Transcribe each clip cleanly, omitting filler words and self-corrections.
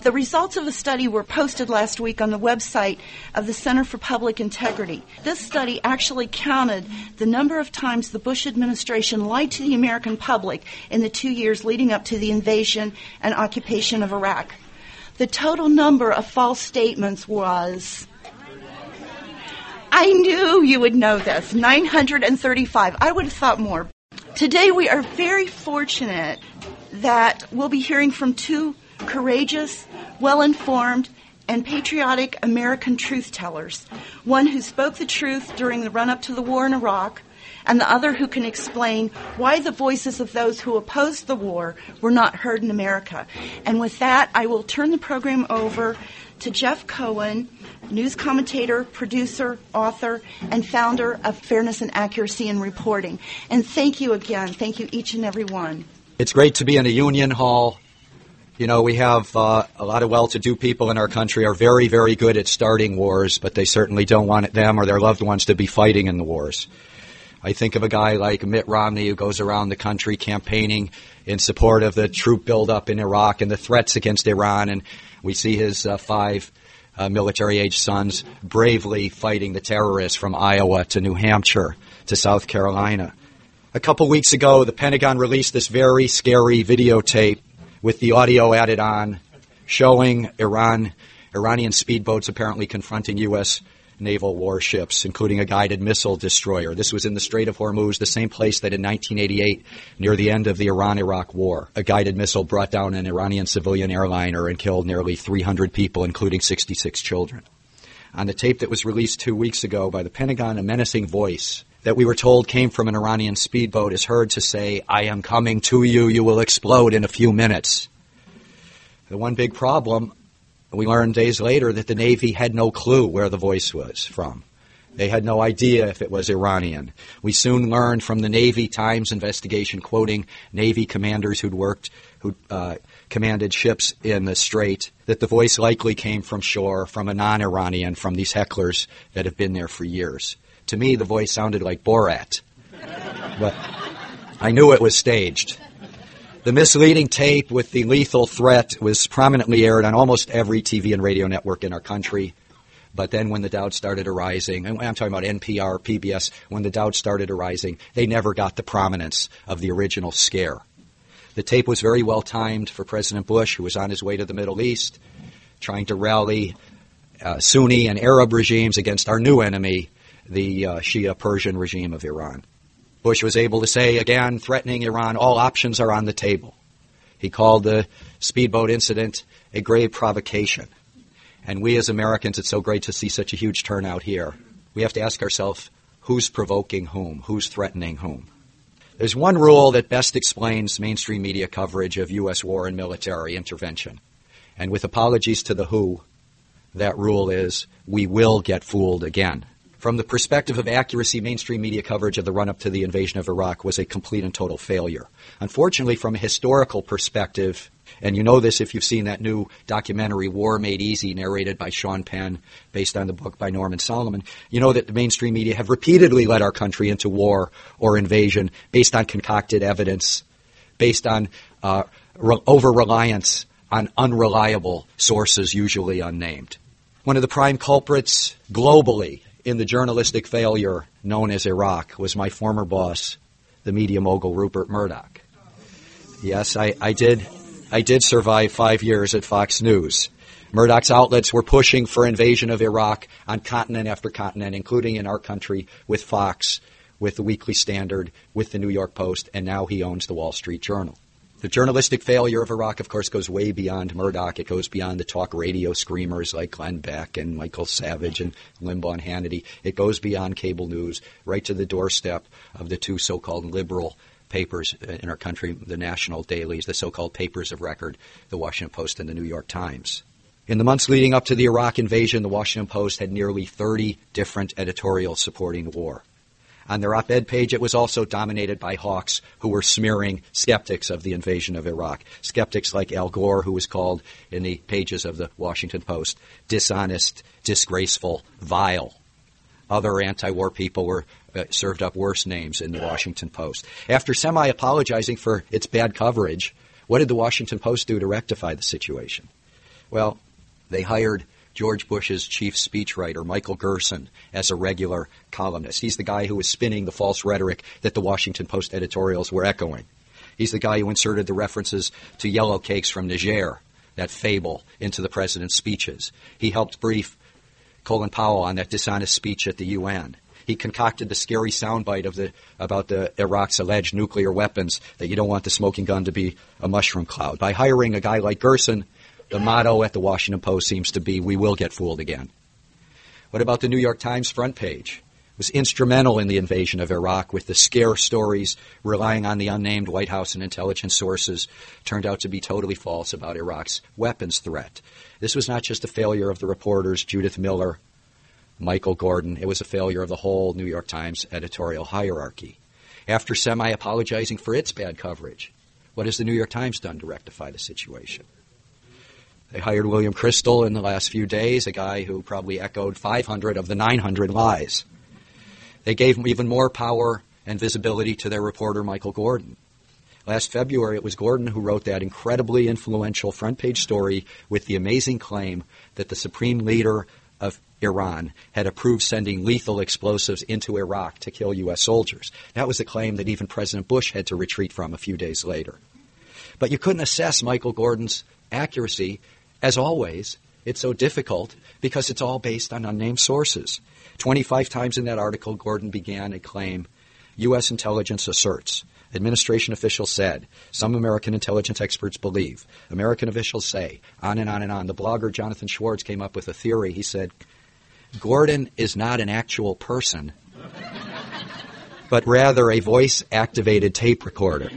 The results of the study were posted last week on the website of the Center for Public Integrity. This study actually counted the number of times the Bush administration lied to the American public in the 2 years leading up to the invasion and occupation of Iraq. The total number of false statements was, I knew you would know this, 935. I would have thought more. Today we are very fortunate that we'll be hearing from two courageous, well-informed, and patriotic American truth-tellers, one who spoke the truth during the run-up to the war in Iraq, and the other who can explain why the voices of those who opposed the war were not heard in America. And with that, I will turn the program over to Jeff Cohen, news commentator, producer, author, and founder of Fairness and Accuracy in Reporting. And thank you again. Thank you, each and every one. It's great to be in a union hall. You know, we have a lot of well-to-do people in our country are very, very good at starting wars, but they certainly don't want them or their loved ones to be fighting in the wars. I think of a guy like Mitt Romney who goes around the country campaigning in support of the troop buildup in Iraq and the threats against Iran, and we see his five military-age sons bravely fighting the terrorists from Iowa to New Hampshire to South Carolina. A couple weeks ago, the Pentagon released this very scary videotape with the audio added on showing Iranian speedboats apparently confronting U.S. naval warships, including a guided missile destroyer. This was in the Strait of Hormuz, the same place that in 1988, near the end of the Iran-Iraq war, a guided missile brought down an Iranian civilian airliner and killed nearly 300 people, including 66 children. On the tape that was released 2 weeks ago by the Pentagon, a menacing voice that we were told came from an Iranian speedboat is heard to say, "I am coming to you, you will explode in a few minutes." The one big problem, we learned days later that the Navy had no clue where the voice was from. They had no idea if it was Iranian. We soon learned from the Navy Times investigation, quoting Navy commanders who commanded ships in the Strait, that the voice likely came from shore, from a non-Iranian, from these hecklers that have been there for years. To me, the voice sounded like Borat, but I knew it was staged. The misleading tape with the lethal threat was prominently aired on almost every TV and radio network in our country. But then when the doubts started arising, and I'm talking about NPR, PBS, when the doubts started arising, they never got the prominence of the original scare. The tape was very well timed for President Bush, who was on his way to the Middle East, trying to rally Sunni and Arab regimes against our new enemy, the Shia Persian regime of Iran. Bush was able to say, again, threatening Iran, all options are on the table. He called the speedboat incident a grave provocation. And we as Americans, it's so great to see such a huge turnout here. We have to ask ourselves, who's provoking whom? Who's threatening whom? There's one rule that best explains mainstream media coverage of U.S. war and military intervention. And with apologies to the WHO, that rule is, we will get fooled again. From the perspective of accuracy, mainstream media coverage of the run-up to the invasion of Iraq was a complete and total failure. Unfortunately, from a historical perspective, and you know this if you've seen that new documentary, War Made Easy, narrated by Sean Penn, based on the book by Norman Solomon, you know that the mainstream media have repeatedly led our country into war or invasion based on concocted evidence, based on over-reliance on unreliable sources, usually unnamed. One of the prime culprits globally in the journalistic failure known as Iraq was my former boss, the media mogul Rupert Murdoch. Yes, I did survive 5 years at Fox News. Murdoch's outlets were pushing for invasion of Iraq on continent after continent, including in our country with Fox, with the Weekly Standard, with the New York Post, and now he owns the Wall Street Journal. The journalistic failure of Iraq, of course, goes way beyond Murdoch. It goes beyond the talk radio screamers like Glenn Beck and Michael Savage and Limbaugh and Hannity. It goes beyond cable news, right to the doorstep of the two so-called liberal papers in our country, the national dailies, the so-called papers of record, the Washington Post and the New York Times. In the months leading up to the Iraq invasion, the Washington Post had nearly 30 different editorials supporting the war. On their op-ed page, it was also dominated by hawks who were smearing skeptics of the invasion of Iraq. Skeptics like Al Gore, who was called in the pages of the Washington Post dishonest, disgraceful, vile. Other anti-war people were served up worse names in the Washington Post. After semi-apologizing for its bad coverage, what did the Washington Post do to rectify the situation? Well, they hired George Bush's chief speechwriter, Michael Gerson, as a regular columnist. He's the guy who was spinning the false rhetoric that the Washington Post editorials were echoing. He's the guy who inserted the references to yellow cakes from Niger, that fable, into the president's speeches. He helped brief Colin Powell on that dishonest speech at the UN. He concocted the scary soundbite about Iraq's alleged nuclear weapons, that you don't want the smoking gun to be a mushroom cloud. By hiring a guy like Gerson, the motto at the Washington Post seems to be, we will get fooled again. What about the New York Times front page? It was instrumental in the invasion of Iraq, with the scare stories relying on the unnamed White House and intelligence sources turned out to be totally false about Iraq's weapons threat. This was not just a failure of the reporters Judith Miller, Michael Gordon. It was a failure of the whole New York Times editorial hierarchy. After semi-apologizing for its bad coverage, what has the New York Times done to rectify the situation? They hired William Crystal in the last few days, a guy who probably echoed 500 of the 900 lies. They gave even more power and visibility to their reporter, Michael Gordon. Last February, it was Gordon who wrote that incredibly influential front-page story with the amazing claim that the supreme leader of Iran had approved sending lethal explosives into Iraq to kill U.S. soldiers. That was a claim that even President Bush had to retreat from a few days later. But you couldn't assess Michael Gordon's accuracy. As always, it's so difficult because it's all based on unnamed sources. 25 times in that article, Gordon began a claim, U.S. intelligence asserts, administration officials said, some American intelligence experts believe, American officials say, on and on and on. The blogger Jonathan Schwartz came up with a theory. He said, Gordon is not an actual person, but rather a voice-activated tape recorder.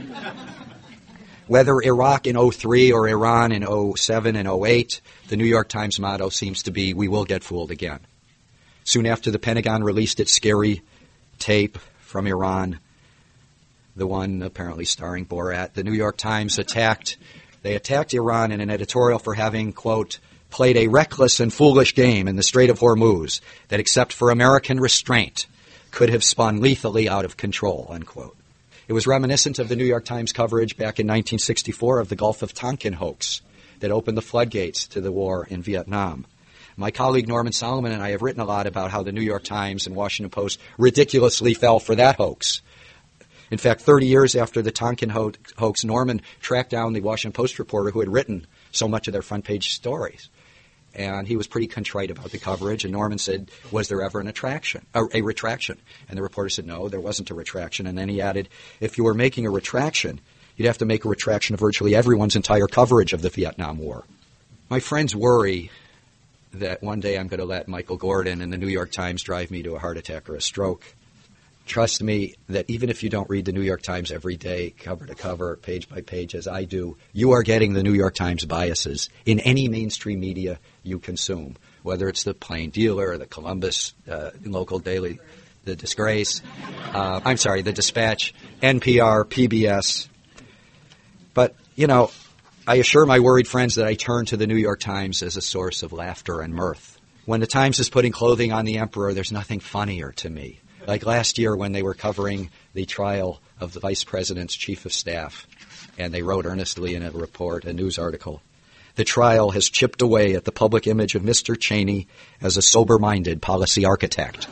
Whether Iraq in 2003 or Iran in 2007 and 2008, the New York Times motto seems to be, we will get fooled again. Soon after the Pentagon released its scary tape from Iran, the one apparently starring Borat, the New York Times attacked Iran in an editorial for having, quote, played a reckless and foolish game in the Strait of Hormuz that, except for American restraint, could have spun lethally out of control, unquote. It was reminiscent of the New York Times coverage back in 1964 of the Gulf of Tonkin hoax that opened the floodgates to the war in Vietnam. My colleague Norman Solomon and I have written a lot about how the New York Times and Washington Post ridiculously fell for that hoax. In fact, 30 years after the Tonkin hoax, Norman tracked down the Washington Post reporter who had written so much of their front-page stories. And he was pretty contrite about the coverage. And Norman said, was there ever a retraction? And the reporter said, no, there wasn't a retraction. And then he added, if you were making a retraction, you'd have to make a retraction of virtually everyone's entire coverage of the Vietnam War. My friends worry that one day I'm going to let Michael Gordon and the New York Times drive me to a heart attack or a stroke. Trust me that even if you don't read the New York Times every day, cover to cover, page by page, as I do, you are getting the New York Times biases in any mainstream media you consume, whether it's the Plain Dealer, the Columbus local daily, the Disgrace, the Dispatch, NPR, PBS. But, I assure my worried friends that I turn to the New York Times as a source of laughter and mirth. When the Times is putting clothing on the emperor, there's nothing funnier to me. Like last year when they were covering the trial of the vice president's chief of staff, and they wrote earnestly in a report, a news article, the trial has chipped away at the public image of Mr. Cheney as a sober-minded policy architect.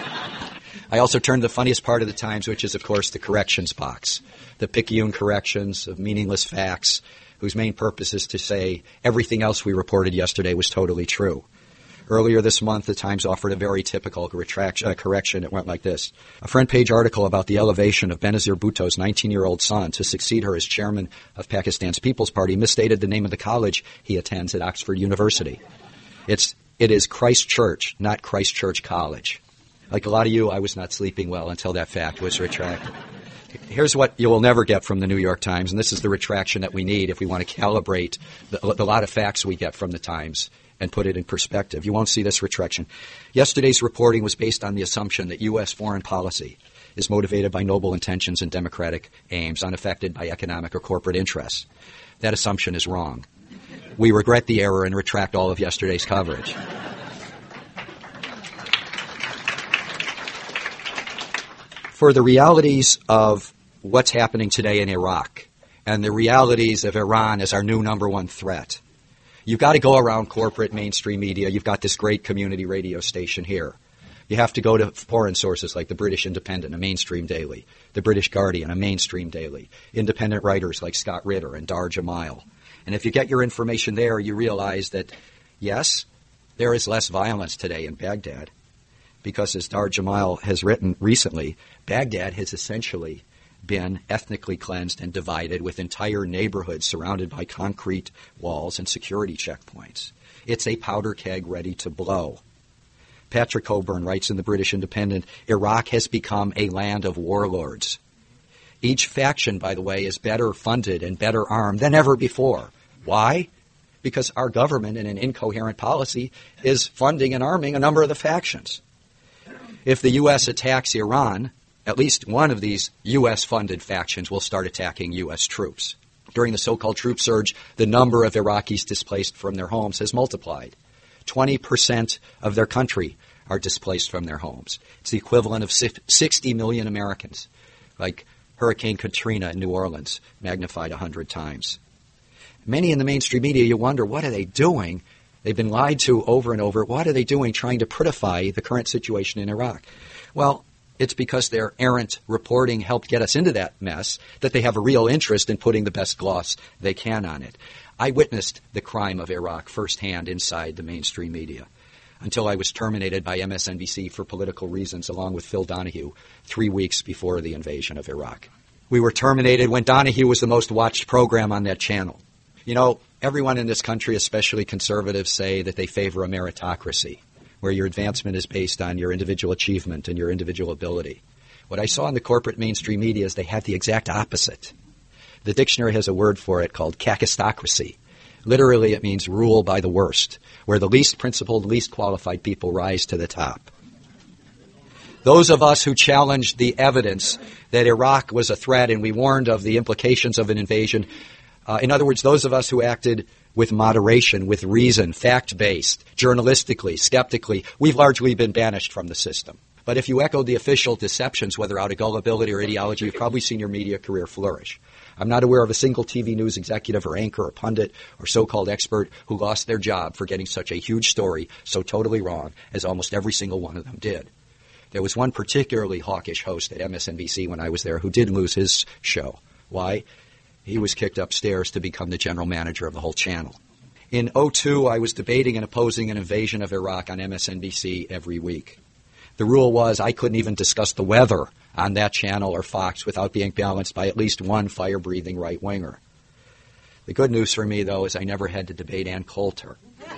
I also turned to the funniest part of the Times, which is, of course, the corrections box, the picayune corrections of meaningless facts, whose main purpose is to say everything else we reported yesterday was totally true. Earlier this month, the Times offered a very typical correction. It went like this. A front-page article about the elevation of Benazir Bhutto's 19-year-old son to succeed her as chairman of Pakistan's People's Party misstated the name of the college he attends at Oxford University. It is Christ Church, not Christ Church College. Like a lot of you, I was not sleeping well until that fact was retracted. Here's what you will never get from the New York Times, and this is the retraction that we need if we want to calibrate the lot of facts we get from the Times and put it in perspective. You won't see this retraction. Yesterday's reporting was based on the assumption that U.S. foreign policy is motivated by noble intentions and democratic aims, unaffected by economic or corporate interests. That assumption is wrong. We regret the error and retract all of yesterday's coverage. For the realities of what's happening today in Iraq and the realities of Iran as our new number one threat, You've got to go around corporate mainstream media. You've got this great community radio station here. You have to go to foreign sources like the British Independent, a mainstream daily, the British Guardian, a mainstream daily, independent writers like Scott Ritter and Dar Jamal. And if you get your information there, you realize that, yes, there is less violence today in Baghdad because, as Dar Jamal has written recently, Baghdad has essentially been ethnically cleansed and divided with entire neighborhoods surrounded by concrete walls and security checkpoints. It's a powder keg ready to blow. Patrick Coburn writes in the British Independent, Iraq has become a land of warlords. Each faction, by the way, is better funded and better armed than ever before. Why? Because our government, in an incoherent policy, is funding and arming a number of the factions. If the U.S. attacks Iran, at least one of these U.S.-funded factions will start attacking U.S. troops. During the so-called troop surge, the number of Iraqis displaced from their homes has multiplied. 20% of their country are displaced from their homes. It's the equivalent of 60 million Americans, like Hurricane Katrina in New Orleans, magnified 100 times. Many in the mainstream media, you wonder, what are they doing? They've been lied to over and over. What are they doing trying to prettify the current situation in Iraq? Well, it's because their errant reporting helped get us into that mess that they have a real interest in putting the best gloss they can on it. I witnessed the crime of Iraq firsthand inside the mainstream media until I was terminated by MSNBC for political reasons, along with Phil Donahue, 3 weeks before the invasion of Iraq. We were terminated when Donahue was the most watched program on that channel. You know, everyone in this country, especially conservatives, say that they favor a meritocracy, where your advancement is based on your individual achievement and your individual ability. What I saw in the corporate mainstream media is they had the exact opposite. The dictionary has a word for it called kakistocracy. Literally, it means rule by the worst, where the least principled, least qualified people rise to the top. Those of us who challenged the evidence that Iraq was a threat and we warned of the implications of an invasion, in other words, those of us who acted with moderation, with reason, fact-based, journalistically, skeptically, we've largely been banished from the system. But if you echoed the official deceptions, whether out of gullibility or ideology, you've probably seen your media career flourish. I'm not aware of a single TV news executive or anchor or pundit or so-called expert who lost their job for getting such a huge story so totally wrong as almost every single one of them did. There was one particularly hawkish host at MSNBC when I was there who did lose his show. Why? He was kicked upstairs to become the general manager of the whole channel. In 2002, I was debating and opposing an invasion of Iraq on MSNBC every week. The rule was I couldn't even discuss the weather on that channel or Fox without being balanced by at least one fire-breathing right-winger. The good news for me, though, is I never had to debate Ann Coulter.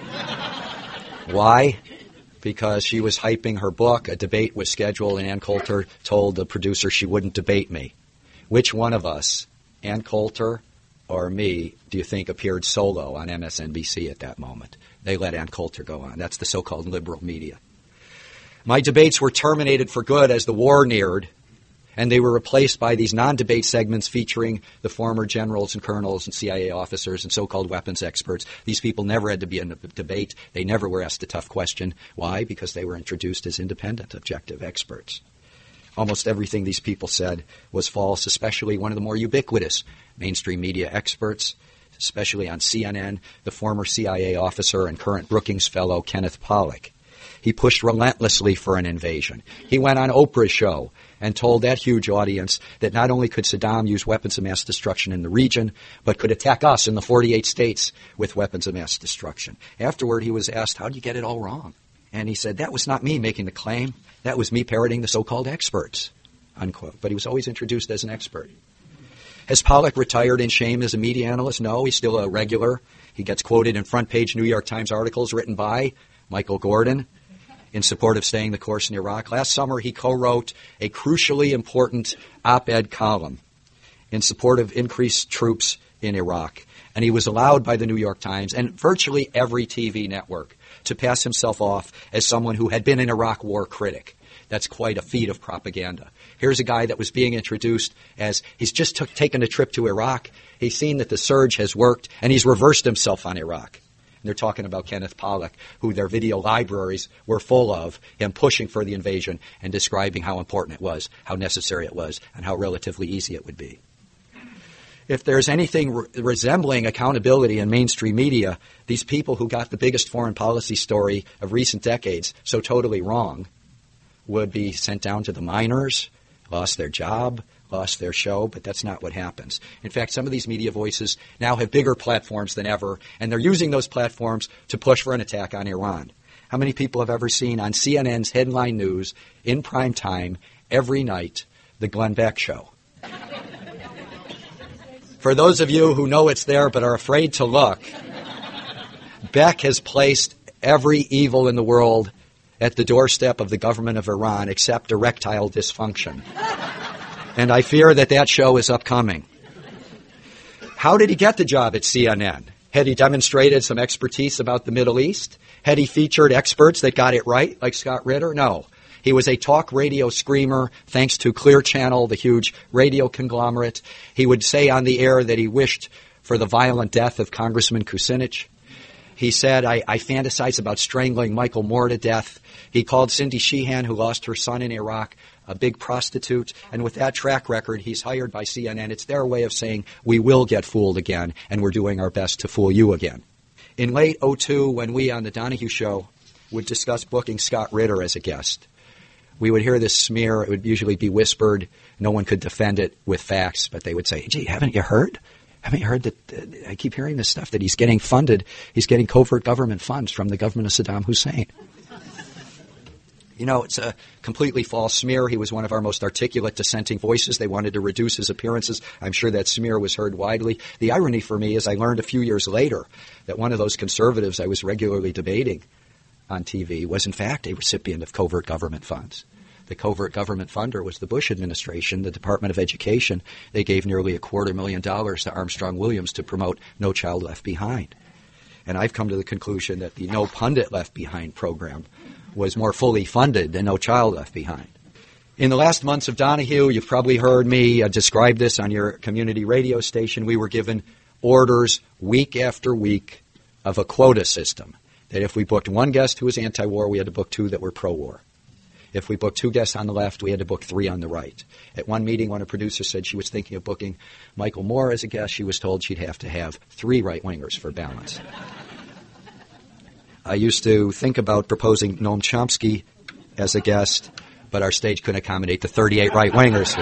Why? Because she was hyping her book. A debate was scheduled, and Ann Coulter told the producer she wouldn't debate me. Which one of us, Ann Coulter or me, do you think appeared solo on MSNBC at that moment? They let Ann Coulter go on. That's the so-called liberal media. My debates were terminated for good as the war neared, and they were replaced by these non-debate segments featuring the former generals and colonels and CIA officers and so-called weapons experts. These people never had to be in a debate. They never were asked a tough question. Why? Because they were introduced as independent, objective experts. Almost everything these people said was false, especially one of the more ubiquitous mainstream media experts, especially on CNN, the former CIA officer and current Brookings Fellow Kenneth Pollack. He pushed relentlessly for an invasion. He went on Oprah's show and told that huge audience that not only could Saddam use weapons of mass destruction in the region, but could attack us in the 48 states with weapons of mass destruction. Afterward, he was asked, how do you get it all wrong? And he said, that was not me making the claim. That was me parroting the so-called experts, unquote. But he was always introduced as an expert. Has Pollack retired in shame as a media analyst? No, he's still a regular. He gets quoted in front-page New York Times articles written by Michael Gordon in support of staying the course in Iraq. Last summer, he co-wrote a crucially important op-ed column in support of increased troops in Iraq. And he was allowed by the New York Times and virtually every TV network to pass himself off as someone who had been an Iraq war critic. That's quite a feat of propaganda. Here's a guy that was being introduced as he's just taken a trip to Iraq. He's seen that the surge has worked, and he's reversed himself on Iraq. And they're talking about Kenneth Pollack, who their video libraries were full of, him pushing for the invasion and describing how important it was, how necessary it was, and how relatively easy it would be. If there's anything resembling accountability in mainstream media, these people who got the biggest foreign policy story of recent decades so totally wrong would be sent down to the minors, lost their job, lost their show, but that's not what happens. In fact, some of these media voices now have bigger platforms than ever, and they're using those platforms to push for an attack on Iran. How many people have ever seen on CNN's headline news in prime time every night the Glenn Beck Show? For those of you who know it's there but are afraid to look, Beck has placed every evil in the world at the doorstep of the government of Iran except erectile dysfunction. And I fear that that show is upcoming. How did he get the job at CNN? Had he demonstrated some expertise about the Middle East? Had he featured experts that got it right, like Scott Ritter? No. He was a talk radio screamer, thanks to Clear Channel, the huge radio conglomerate. He would say on the air that he wished for the violent death of Congressman Kucinich. He said, I fantasize about strangling Michael Moore to death. He called Cindy Sheehan, who lost her son in Iraq, a big prostitute. And with that track record, he's hired by CNN. It's their way of saying, we will get fooled again, and we're doing our best to fool you again. In late 2002, when we on the Donahue Show would discuss booking Scott Ritter as a guest, we would hear this smear. It would usually be whispered. No one could defend it with facts, but they would say, gee, haven't you heard? Haven't you heard that I keep hearing this stuff, that he's getting funded, he's getting covert government funds from the government of Saddam Hussein? You know, it's a completely false smear. He was one of our most articulate dissenting voices. They wanted to reduce his appearances. I'm sure that smear was heard widely. The irony for me is I learned a few years later that one of those conservatives I was regularly debating on TV was, in fact, a recipient of covert government funds. The covert government funder was the Bush administration, the Department of Education. They gave nearly $250,000 to Armstrong Williams to promote No Child Left Behind. And I've come to the conclusion that the No Pundit Left Behind program was more fully funded than No Child Left Behind. In the last months of Donahue, you've probably heard me describe this on your community radio station. We were given orders week after week of a quota system, that if we booked one guest who was anti-war, we had to book two that were pro-war. If we booked two guests on the left, we had to book three on the right. At one meeting, when a producer said she was thinking of booking Michael Moore as a guest, she was told she'd have to have three right-wingers for balance. I used to think about proposing Noam Chomsky as a guest, but our stage couldn't accommodate the 38 right-wingers.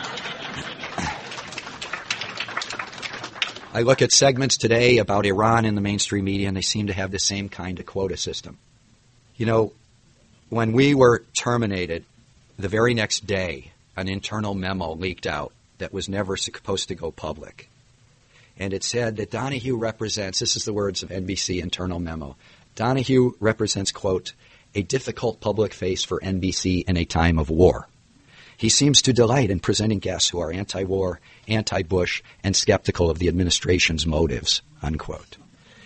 I look at segments today about Iran in the mainstream media, and they seem to have the same kind of quota system. You know, when we were terminated, the very next day, an internal memo leaked out that was never supposed to go public. And it said that Donahue represents, this is the words of NBC internal memo, Donahue represents, quote, a difficult public face for NBC in a time of war. He seems to delight in presenting guests who are anti-war, anti-Bush, and skeptical of the administration's motives, unquote.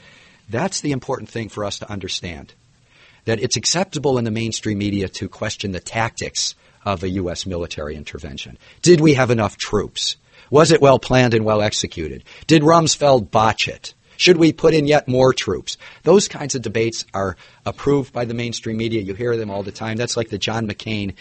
That's the important thing for us to understand, that it's acceptable in the mainstream media to question the tactics of a U.S. military intervention. Did we have enough troops? Was it well planned and well executed? Did Rumsfeld botch it? Should we put in yet more troops? Those kinds of debates are approved by the mainstream media. You hear them all the time. That's like the John McCain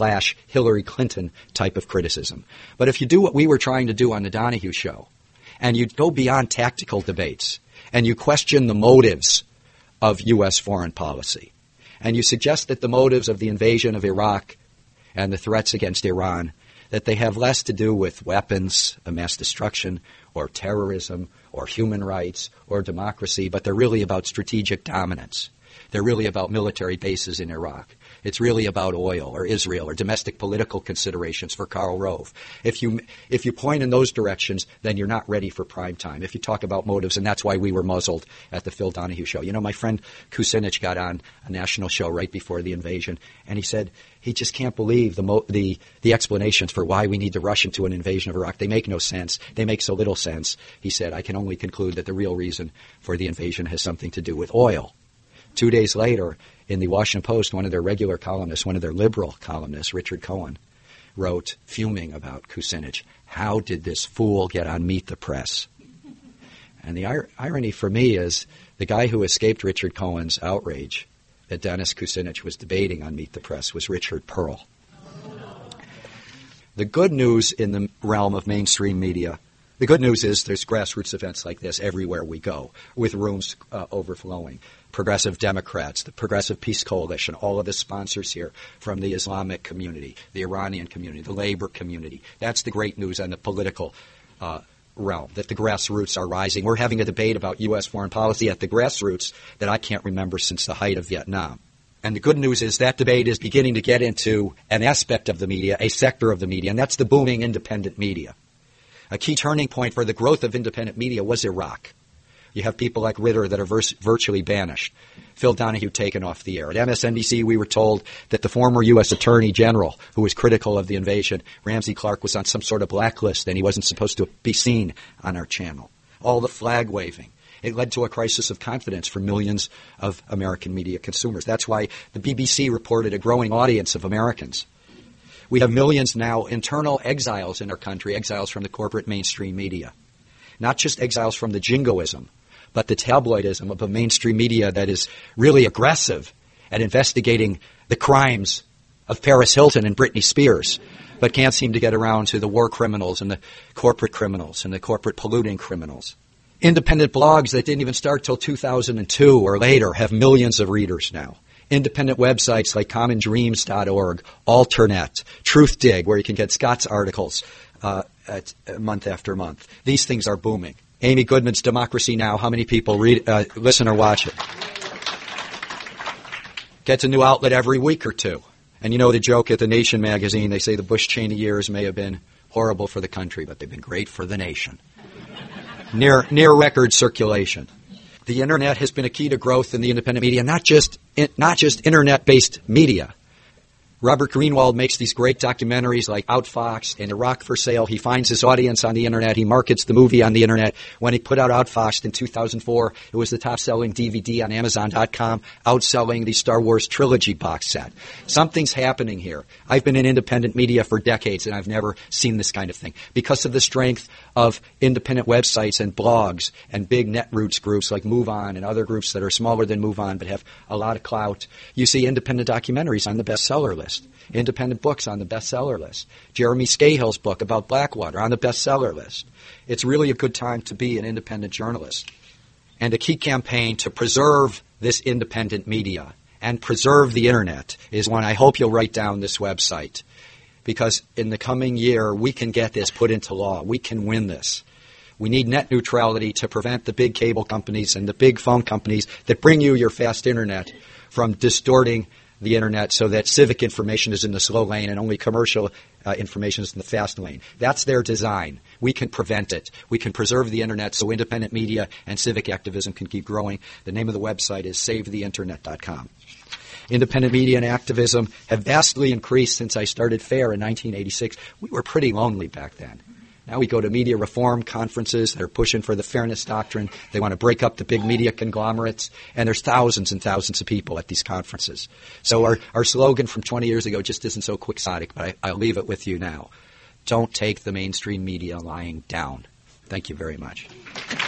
/ Hillary Clinton type of criticism. But if you do what we were trying to do on the Donahue Show, and you go beyond tactical debates, and you question the motives of U.S. foreign policy, and you suggest that the motives of the invasion of Iraq and the threats against Iran, that they have less to do with weapons of mass destruction or terrorism or human rights or democracy, but they're really about strategic dominance. They're really about military bases in Iraq. It's really about oil or Israel or domestic political considerations for Karl Rove. If you point in those directions, then you're not ready for prime time. If you talk about motives, and that's why we were muzzled at the Phil Donahue Show. You know, my friend Kucinich got on a national show right before the invasion, and he said he just can't believe the explanations for why we need to rush into an invasion of Iraq. They make no sense. They make so little sense. He said, I can only conclude that the real reason for the invasion has something to do with oil. 2 days later, in the Washington Post, one of their regular columnists, one of their liberal columnists, Richard Cohen, wrote, fuming about Kucinich, how did this fool get on Meet the Press? And the irony for me is the guy who escaped Richard Cohen's outrage that Dennis Kucinich was debating on Meet the Press was Richard Pearl. The good news in the realm of mainstream media The good news is there's grassroots events like this everywhere we go, with rooms overflowing. Progressive Democrats, the Progressive Peace Coalition, all of the sponsors here from the Islamic community, the Iranian community, the labor community. That's the great news on the political realm, that the grassroots are rising. We're having a debate about U.S. foreign policy at the grassroots that I can't remember since the height of Vietnam. And the good news is that debate is beginning to get into an aspect of the media, a sector of the media, and that's the booming independent media. A key turning point for the growth of independent media was Iraq. You have people like Ritter that are virtually banished. Phil Donahue taken off the air. At MSNBC, we were told that the former U.S. Attorney General, who was critical of the invasion, Ramsey Clark, was on some sort of blacklist, and he wasn't supposed to be seen on our channel. All the flag waving. It led to a crisis of confidence for millions of American media consumers. That's why the BBC reported a growing audience of Americans. We have millions now internal exiles in our country, exiles from the corporate mainstream media. Not just exiles from the jingoism, but the tabloidism of a mainstream media that is really aggressive at investigating the crimes of Paris Hilton and Britney Spears, but can't seem to get around to the war criminals and the corporate criminals and the corporate polluting criminals. Independent blogs that didn't even start till 2002 or later have millions of readers now. Independent websites like commondreams.org, Alternet, Truthdig, where you can get Scott's articles month after month. These things are booming. Amy Goodman's Democracy Now! How many people listen or watch it? Gets a new outlet every week or two. And you know the joke at The Nation magazine, they say the Bush-Cheney years may have been horrible for the country, but they've been great for the nation. Near record circulation. The Internet has been a key to growth in the independent media, not just Internet-based media. Robert Greenwald makes these great documentaries like Outfox and Iraq for Sale. He finds his audience on the Internet. He markets the movie on the Internet. When he put out Outfox in 2004, it was the top-selling DVD on Amazon.com, outselling the Star Wars trilogy box set. Something's happening here. I've been in independent media for decades, and I've never seen this kind of thing. Because of the strength of independent websites and blogs and big netroots groups like MoveOn and other groups that are smaller than MoveOn but have a lot of clout, you see independent documentaries on the bestseller list. Independent books on the bestseller list. Jeremy Scahill's book about Blackwater on the bestseller list. It's really a good time to be an independent journalist. And a key campaign to preserve this independent media and preserve the Internet is one I hope you'll write down this website. Because in the coming year, we can get this put into law. We can win this. We need net neutrality to prevent the big cable companies and the big phone companies that bring you your fast Internet from distorting the Internet so that civic information is in the slow lane and only commercial information is in the fast lane. That's their design. We can prevent it. We can preserve the Internet so independent media and civic activism can keep growing. The name of the website is SaveTheInternet.com. Independent media and activism have vastly increased since I started FAIR in 1986. We were pretty lonely back then. Now we go to media reform conferences that are pushing for the fairness doctrine. They want to break up the big media conglomerates, and there's thousands and thousands of people at these conferences. So our slogan from 20 years ago just isn't so quixotic, but I'll leave it with you now. Don't take the mainstream media lying down. Thank you very much.